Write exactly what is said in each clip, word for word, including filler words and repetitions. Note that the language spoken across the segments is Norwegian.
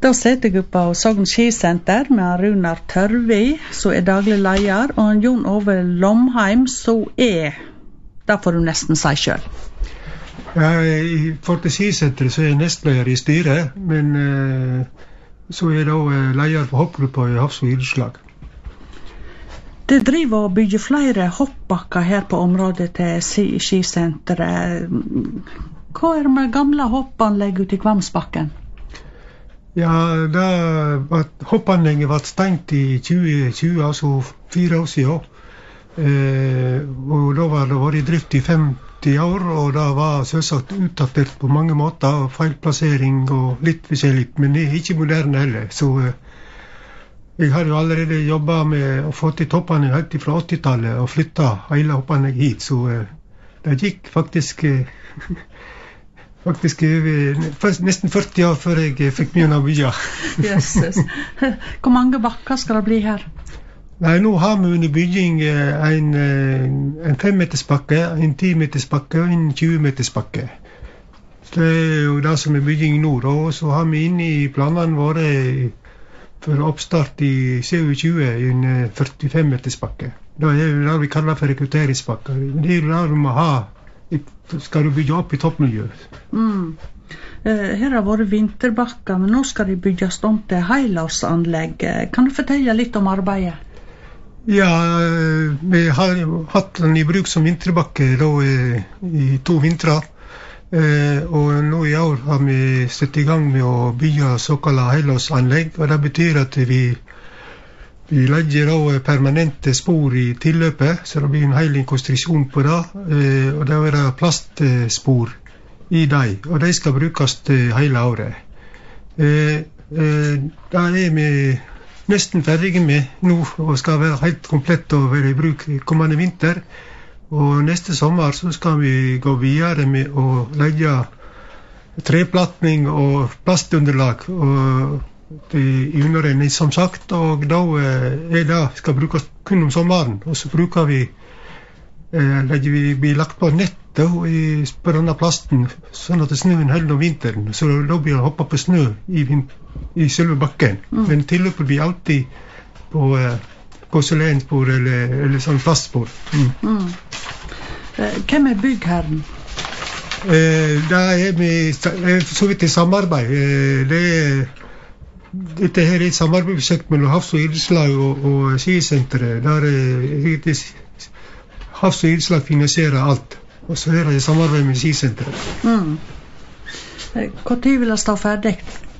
Da sitter jeg på Sogn Skisenter med Runar Tørvi, som er daglig leder, og Jon Ove Lomheim, som er, da får du nesten si selv. Ja, i forhold til skisenteret så er jeg nestleder i styret, men uh, så er jeg da uh, leder for hoppgruppa i Hafslo idrettslag. Det driver og bygger flere hoppbakker her på området til skisenteret. Hva er det med gamle hoppanlegg ute i Kvamsbakken? Ja, da var hoppanlegget var stengt i tjue tjue, altså fire år siden. Eh, og da var det vært i drift i femti år, og da var selvsagt utdatert på mange måter, feilplassering og litt forskjellig, men det er ikke moderne heller. Så eh, jeg har jo allerede jobbet med å få til hoppanlegg helt fra åttitallet og flyttet hele hoppanlegget hit, så eh, det gikk faktisk... Eh, Faktisk nesten førti år før jeg fikk mye å bygge. Jesus. Hvor mange bakker skal det bli her? Nei, nå har vi under bygging en, en fem meters bakke, en ti meters bakke og en tjue meters bakke. Det er jo det som er bygging nå, og så har vi inne i planene våre for oppstart i tjue en førtifem meters bakke. Det er det vi kaller for rekrutteringsbakker. Det er jo det vi må ha. Skal du bygge opp i toppmiljøet. Mm. Her har vært vinterbakker, men nå skal de bygges om til helårsanlegg. Kan du fortelle litt om arbeidet? Ja, vi har hatt den i bruk som vinterbakke da, i to vintrer. Og nå i år har vi satt i gang med å bygge såkalt helårsanlegg, og det betyr at vi Vi legger da permanente spor i tilløpet, så det blir en hel konstruksjon på det, og det er plastspor i dem, og de skal brukes hele året. Da er vi nesten ferdige med nå, og skal være helt komplett og være i bruk kommende vinter. Og neste sommer så skal vi gå videre med å legge treplatning og plastunderlag, og i underrenning som sagt, og da er det skal brukes kun om sommeren, og så bruker vi eh, legger vi blir lagt på nettet i spørrende plasten, sånn at snøen holder om vinteren, så da blir det hoppet på snø i, i selve bakken, mm. men tilløpet blir alltid på eh, porselenspor eller, eller sånn plastspor. Mm. Mm. Hvem er byggherren? Eh, da er vi så vidt i samarbeid. Eh, det er Dette her er et samarbeidsprosjekt mellom Hafslo idrettslag og, og skisenteret, der eh, Hafslo idrettslag finansierer alt, og så er det samarbeid med skisenteret. Mm. Hvor tid vil det stå ferdig?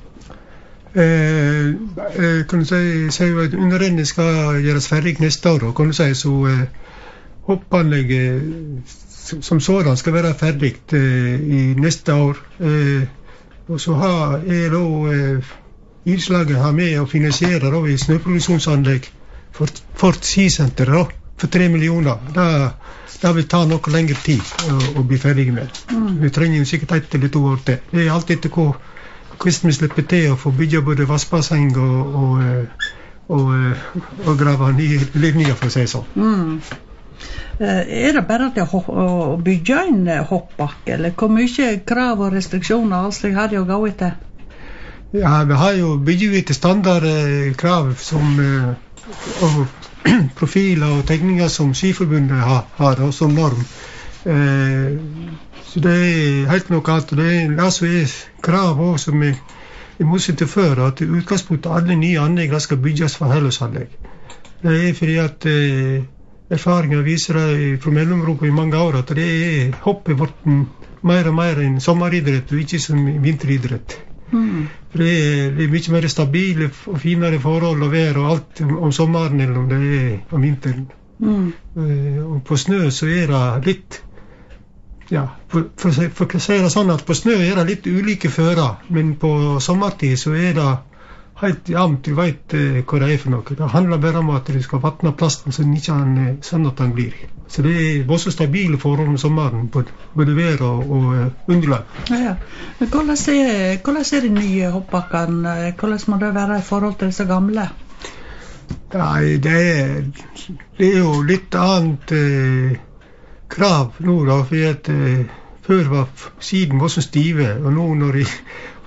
Eh, eh, kan du si, si at underrennet skal gjøres ferdig neste år, og kan du si, så eh, hoppanlegget som sådan skal være ferdig eh, i neste år, eh, og så har jeg da eh, Idrettslaget har med å finansiere da, i snøproduksjonsanlegg for, for skisenteret for tre millioner. Da, da vil ta noe lengre tid å, å bli ferdig med. Mm. Vi trenger jo sikkert ett eller to år til. Det er alltid etter hvor hvordan vi slipper til å få bygge både vassbasseng og, og, og, og grave nye ledninger, for å si sånn. Mm. Er det bare til å bygge en hoppbakke, eller hvor mye krav og restriksjoner altså har de å gå etter? Ja, vi har jo bygget ut standardkrav som eh, og profiler og tegninger som Skiforbundet har, har og som norm. Eh, så det er helt noe annet. Det er altså krav også som er i motsetning til før, at i utgangspunktet alle nye anlegg skal bygges for helårsanlegg. Det er fordi at eh, erfaringer viser det fra mellomeuropa i mange år at det er hoppet vårt mer og mer enn sommeridrett og ikke som vinteridrett. Mm. For det er, det er mye mer stabile og finere forhold og vær og alt om, om sommeren enn om det er om vinteren. Mm. Uh, og på snø så er det litt, ja, for, for, for å si det sånn at på snø er det litt ulike fører, men på sommertid så er det helt jevnt, du vet uh, hva det er for noe. Det handler bare om at du skal vattne plasten så den ikke er sånn at den glir. Så det er også stabile forhold om sommeren, både vær og, og uh, underlag. Ja, ja. Men hvordan er, hvordan er de nye hoppbakkene? Hvordan må det være i forhold til disse gamle? Nei, det er, det er jo litt annet eh, krav nå da, for at eh, før var siden var så stive, og nå når de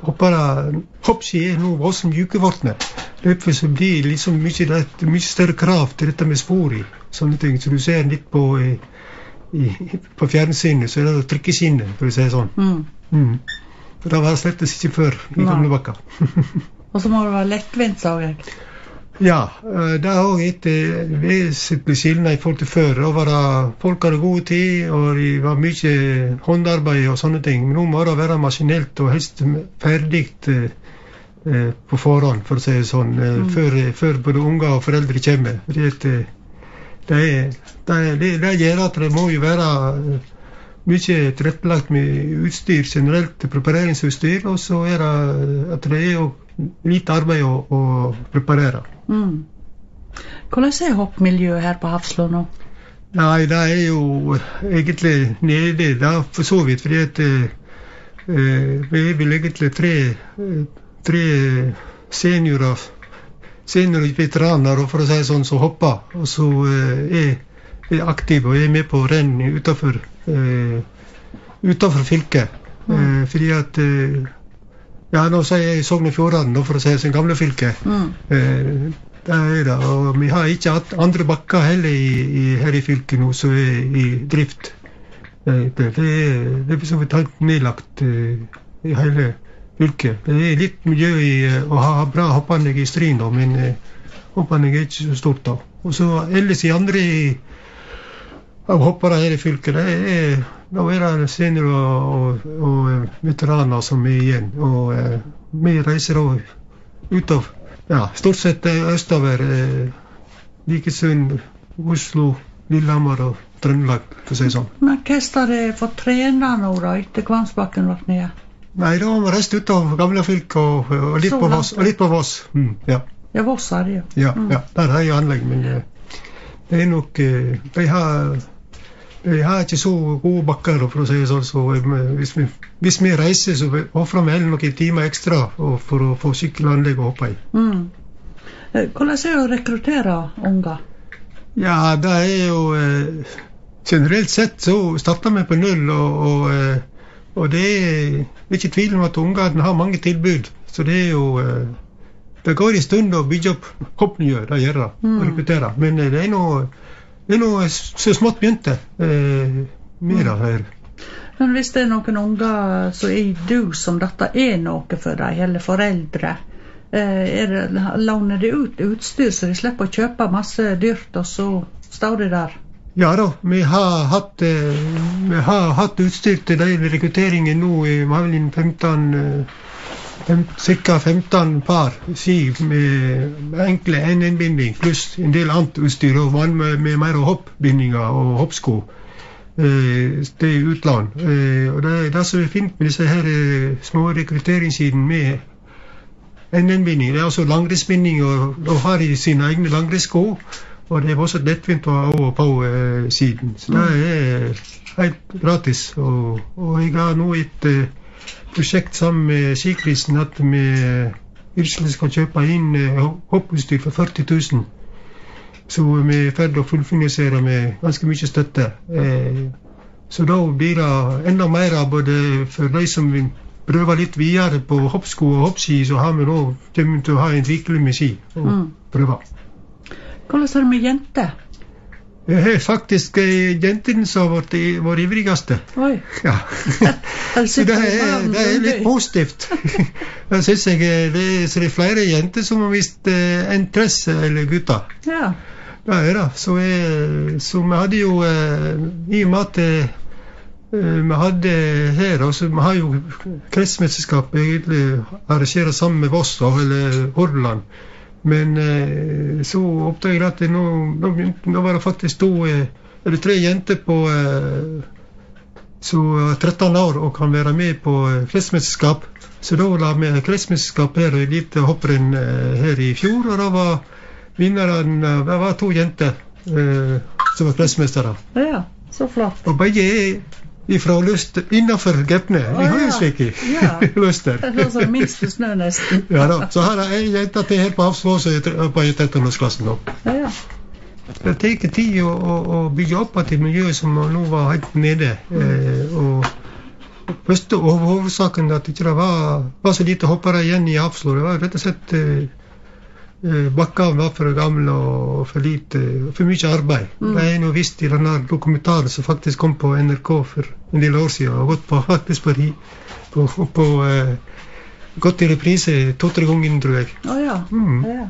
hoppere, hoppski er nå også mjukevortene. Derfor så blir liksom mye, rett, mye større krav til dette med spor i. Sånne ting, så du ser litt på, i, i, på fjernsynet, så er det trykkeskinnet, for å si sånn. Mm. Mm. For det var slett ikke før i gamle bakker. Og så må det være lettvint, sa jeg. Ja, det er også et vesentlig skillnad i forhold til før. Da var det, folk hadde god tid, og det var mye håndarbeid og sånne ting. Men nå må det være maskinelt og helst ferdig eh, på forhånd, for å si det sånn, mm. før, før både unger og foreldre kommer. Fordi at, det, er, det, det, det gjør at det må jo være mye tilrettelagt med utstyr generelt, prepareringsutstyr, og så er det at det er jo lite arbeid å, å preparere. Mm. Hvordan er hoppmiljøet her på Hafslo nå? Nei, det er jo egentlig nede, det er for så vidt, fordi at eh, vi er vel egentlig tre, tre seniorer, seniorveteraner, for å si sånn, som hopper, og så eh, er, er aktive og er med på renn utenfor, eh, utenfor fylket. Mm. Eh, fordi at eh, ja, nå sier jeg Sogn og Fjordane, for å si sin gamle fylke. Mm. Eh, det er det, og vi har ikke hatt andre bakker heller i, i, her i fylket nå, som er i drift. Eh, det, det er det så vidt helt nedlagt eh, i hele fylket. Det er litt miljø i eh, å ha bra hoppanlegg i Stryn, da, men eh, hoppanlegg er ikke så stort da. Og så ellers i andre av hoppere her i fylket, det er da er det seniorer og, og, og veteraner som er igjen, og eh, vi reiser da ut av, ja, stort sett østover, eh, Vikesund, Oslo, Lillehammer og Trøndelag, for å si sånn. Men hva har dere fått trene nå da, etter Kvamsbakken var nede? Nei, da har vi reist ut av gamle fylke og, og, litt på Voss, og litt på Voss. Mm, ja. Ja, Voss er det jo. Ja, mm. ja, der er jo anlegg, men eh, det er nok, eh, de har Jeg har ikke så gode bakker, for å si det sånn, så hvis vi, hvis vi reiser, så offrer vi noen timer ekstra for å få sykkelanlegg å hoppe i. Mm. Hvordan er det å rekruttere unger? Ja, det er jo eh, generelt sett så starter vi på null, og, og, eh, og det er ikke tvil om at ungene har mange tilbud, så det er jo eh, det går i stund å bygge opp hoppmiljø, det gjør det, mm. å rekruttere, men det er noe Det er noe så smått begynte eh, med det her. Men hvis det er noen unger, så er du som dette er noe for deg, eller foreldre, eh, er det, låner de ut utstyr så de slipper å kjøpe masse dyrt, og så står de der? Ja da, vi har hatt, eh, vi har hatt utstyr til den rekrutteringen nå i femten ca. femten par ski med enkle N N-binding pluss en del annet utstyr og med, med mer hoppbindinger og hoppsko eh, til utland. Eh, og det, det som er fint med disse her eh, små rekrutteringssiden med N N-binding, det er altså langrennsbinding, og da har de sine egne langrennssko, og det er også lettvint å ha over på eh, siden. Så det er helt gratis, og, og jeg har nå et eh, prosjekt sammen med Skikrisen at vi virkelig skal kjøpe inn hopputstyr for førti tusen. Så vi er ferdig å fullfinansiere med ganske mye støtte. Så da blir det enda mer både for de som vil prøve litt videre på hoppsko og hoppski, så har vi nå kommet til å ha en virkelig med ski og mm. prøve. Hvordan er det med jenter? Det er faktisk jentene som har vært vår ivrigste. Oi. Ja. Så det er, det er litt positivt. Jeg synes jeg det er, så det er flere jenter som har vist eh, interesse, eller gutter. Ja. Det er det. Så, jeg, så vi hadde jo, eh, i og med at eh, vi hadde her, altså vi har jo kretsmesterskap egentlig arrangeret sammen med Voss, eller Hordaland. Men eh, så oppdaget jeg at det nå, nå, nå var det faktisk to, eh, eller tre jenter på eh, så tretten år og kan være med på eh, kretsmesterskap. Så da la vi kretsmesterskap her i lite hopprenn eh, her i fjor, og da var vinneren, eh, det var to jenter eh, som var kretsmestere. Ja, så flott. Og begge er ifra lyst innenfor Gaupne. Vi har jo slik i lyster. Det er sånn minst snø nesten. Ja da, så har jeg jenta til her på Hafsvås på trettenårsklassen nå. Ja, ja. Det tar tid å, å, å bygge opp at et miljø som nå var helt nede. Eh, og, første hovedsaken at ikke det var, var så lite hoppere igjen i Hafslo. Det var rett og slett eh, bakkene var for gamle og for lite, for mye arbeid. Mm. Det er noe visst i denne dokumentaren som faktisk kom på N R K for en del år siden, og gått på, faktisk på, på, på, på eh, gått i reprise to-tre ganger, tror jeg. Å oh, ja. Mm. ja.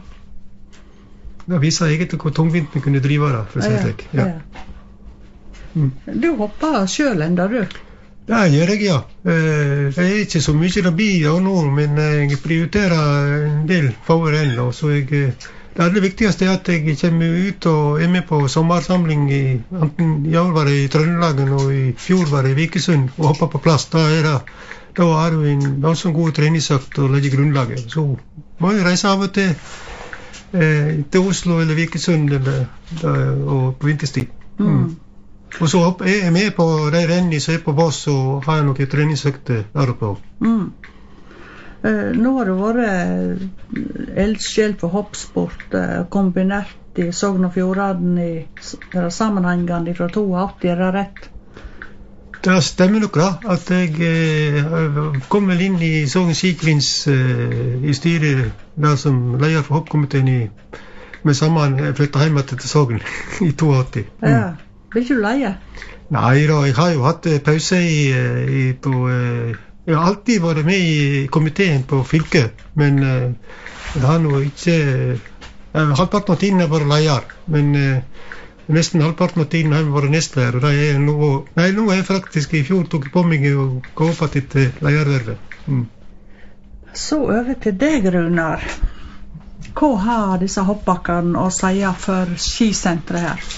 Det viser egentlig hvor tungvint vi kunne drive det, for å si det slik. Ja. Ja. Mm. Du hopper selv enda, du? Det gjør jeg, ja. Det er ikke så mye det blir av nå, men jeg prioriterer en del for enn. Så jeg, det aller viktigste er at jeg kommer ut og er med på sommersamling. I, enten i år var det i Trøndelagen og i fjor var det i Vikesund og hopper på plass. Da er det, da er det en ganske god treningsøkt å legge grunnlaget. Så må jeg reise av og til eh, til Oslo eller Vikesund eller, da, og på vinterstid. Mm. Mm. Og så er jeg med på de rennene som er på Voss og har noen treningsøkter der oppe. Mm. Uh, nå har det vært eldsjel for hoppsport uh, kombinert i Sogn og Fjordane i sammenhengene fra åttito, er det rett? Det stemmer nok da, at jeg uh, kom vel inn i Sogn Skiklins uh, i styret der som leder for hoppkomiteen i, med sammen flyttet hjemme til Sogn i åttito. Mm. Ja. Blir ikke du leie? Nei da, jeg har jo hatt pause i, i på, jeg har alltid vært med i komiteen på fylket, men jeg har nå ikke, jeg, halvparten av tiden har jeg vært leier, men nesten halvparten av tiden har jeg vært nestleier, og det er nå, nei, nå er jeg faktisk i fjor tok på meg å gå opp til leiervervet. Mm. Så over til deg, Runar. Hva har disse hoppbakkene å si for skisenteret her?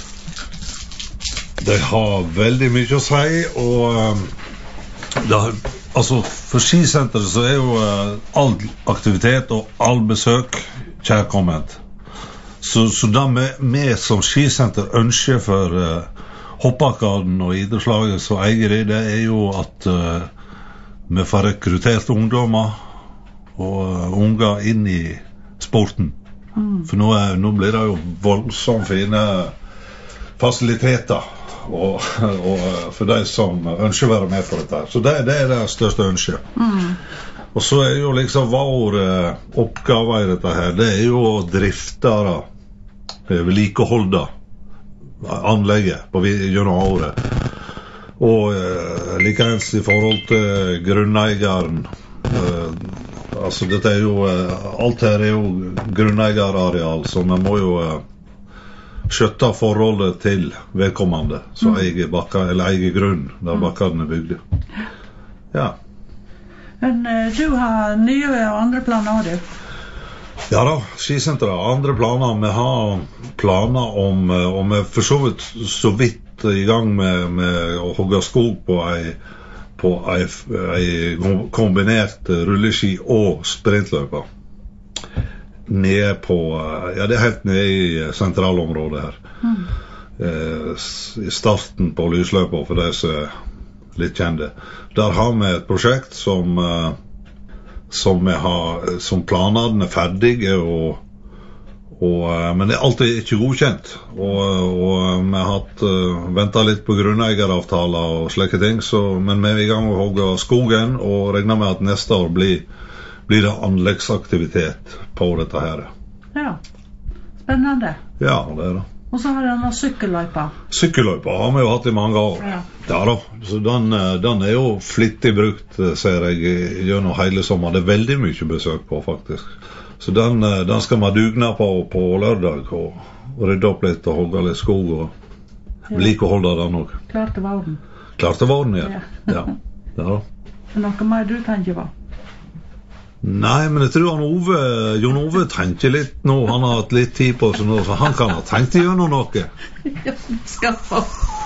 De har veldig mye å si, og um, det, altså, for skisenteret så er jo uh, all aktivitet og all besøk kjærkomment. Så, så det vi som skisenter ønsker for uh, hoppbakkene og idrettslaget som eier det, det er jo at uh, vi får rekruttert ungdommer og uh, unger inn i sporten. Mm. For nå, er, nå blir det jo voldsomt fine fasiliteter. Og, og for de som ønsker å være med på dette. Så det, det er det største ønsket. Mm. Og så er jo liksom vår eh, oppgave i dette her, det er jo å drifte da, vedlikeholde anlegget på gjennom året. Og eh, likeens i forhold til grunneieren. Eh, altså dette er jo, eh, alt her er jo grunneierareal, så man må jo eh, skjøtta forholdet til vedkommende som mm. eier bakka, eller eier grunn der bakkene er bygde. Ja. Men uh, du har nye og andre planer, du? Ja da, skisenteret har andre planer. Vi har planer om, og vi er for så vidt så vidt i gang med, med å hogge skog på ei, på ei, ei kombinert rulleski og sprintløyper. Nede på, ja det er helt nede i sentralområdet her. Mm. Eh, I starten på lysløypa for de som er litt kjente. Der har vi et prosjekt som, eh, som, vi har, som planene er ferdige, og, og, men det er alltid ikke godkjent. Og, og vi har hatt, uh, ventet litt på grunneieravtaler og slike ting, så, men vi er i gang med å hogge skogen, og regner med at neste år blir blir det anleggsaktivitet på dette her. Ja, spennende. Ja, det er det. Og så har vi denne sykkelløypa. Sykkelløypa har vi jo hatt i mange år. Ja, ja da. Så den, den er jo flittig brukt, ser jeg, gjennom hele sommer. Det er veldig mye besøk på, faktisk. Så den, den skal man dugne på på lørdag, og rydde opp litt og hogge litt skog, og vedlikeholde den også. Klart til våren. Klart til våren, ja. Ja. Ja da. Er noe mer du tenker på? Nei, men jeg tror han Ove, Jon Ove tenker litt nå, han har hatt litt tid på seg nå, så han kan ha tenkt gjennom noe. Ja, skal få.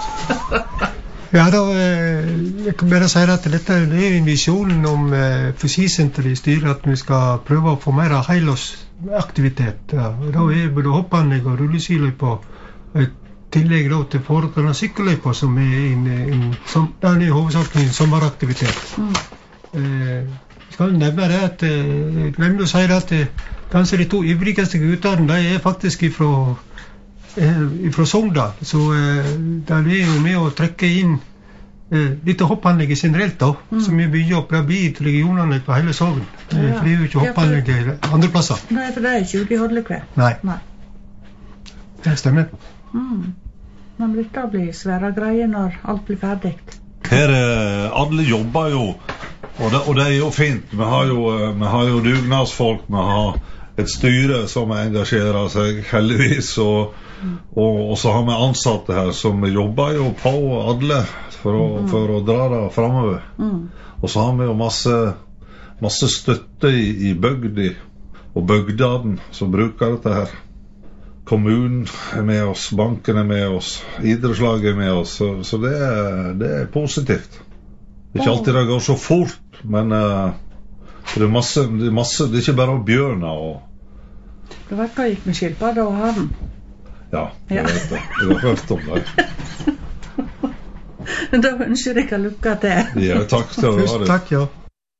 Ja, da, jeg kan bare si at dette er en visjon om for skisenteret i styret, at vi skal prøve å få mer helårsaktivitet. Ja. Da er både hoppanlegg og rulleskiløypa et tillegg da, til forhold til den sykkelløypa, som er en, en, som, den er hovedsakelig en sommeraktivitet. Mm. Eh, Jeg kan nevne det at jeg glemte å si det at kanskje de to ivrigste gutterne de er faktisk ifra, ifra Sogndal, så de er jo med å trekke inn eh, litt av hoppanlegget generelt da, Mm. som vi bygger opp, det blir et regionanlegg på hele Sogn. Eh, Ja. For det er jo ikke Ja, for- hoppanlegg andre plasser. Nei, for det er ikke ute i Hodlekve. Nei, Nei. det stemmer. Mm. Men dette blir svære greier når alt blir ferdig. Her eh, alle jobber jo, og det, og det er jo fint. Vi har jo, eh, vi har jo dugnadsfolk, vi har et styre som engasjerer seg, heldigvis, og, og, og så har vi ansatte her som jobber jo på alle for å, for å dra det fremover. Mm. Og så har vi jo masse, masse støtte i, i bygdi og bygdaden som bruker dette her. Kommunen er med oss, banken er med oss, idrettslaget er med oss, så, så det, er, det er positivt. Det er ikke alltid det går så fort, men uh, det, er masse, det er masse, det er ikke bare bjørner og Det var hva gikk med skilpadde og havn. ja, jeg Ja. vet det. Jeg har hørt om det. Da ønsker jeg dere lykke til. Ja, takk skal du ha. Tusen det. takk, ja.